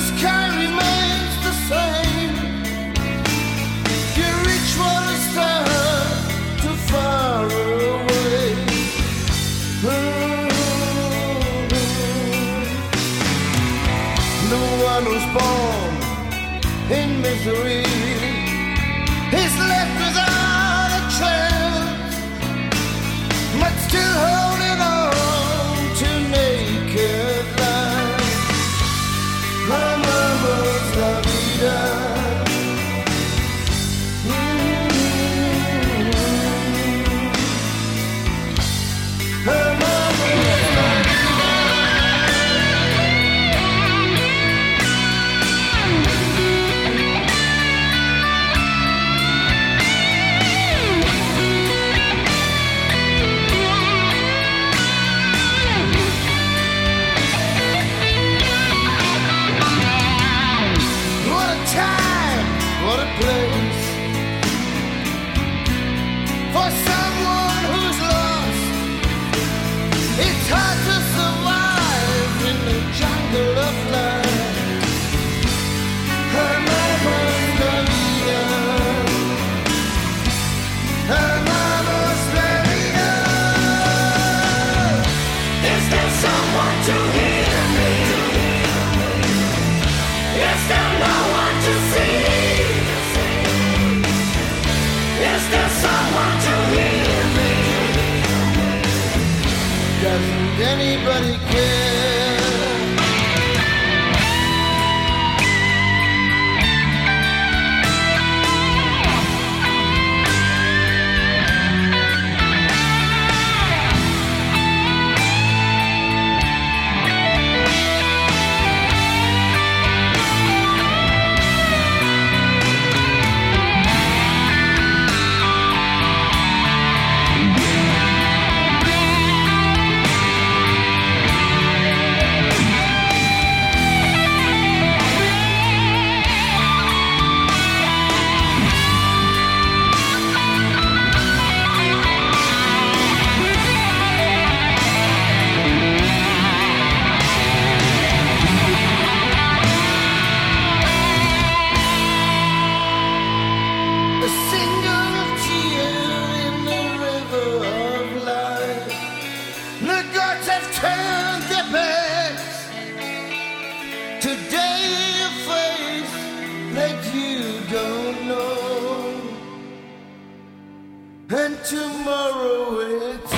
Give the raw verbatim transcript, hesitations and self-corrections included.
sky remains the same. You reach for a star too far away. The one who's born in misery is left without a chance, but still holding on to naked life. My mama's la vida. Mm-hmm. Her mama's la what a place for someone who's lost. It's hard to survive in the jungle of life. Her mama's la vida. Her mama's la vida. Is there someone to hear me? Is there no one to see? Is there someone to hear me? Doesn't anybody care? Today a face that you don't know, and tomorrow it's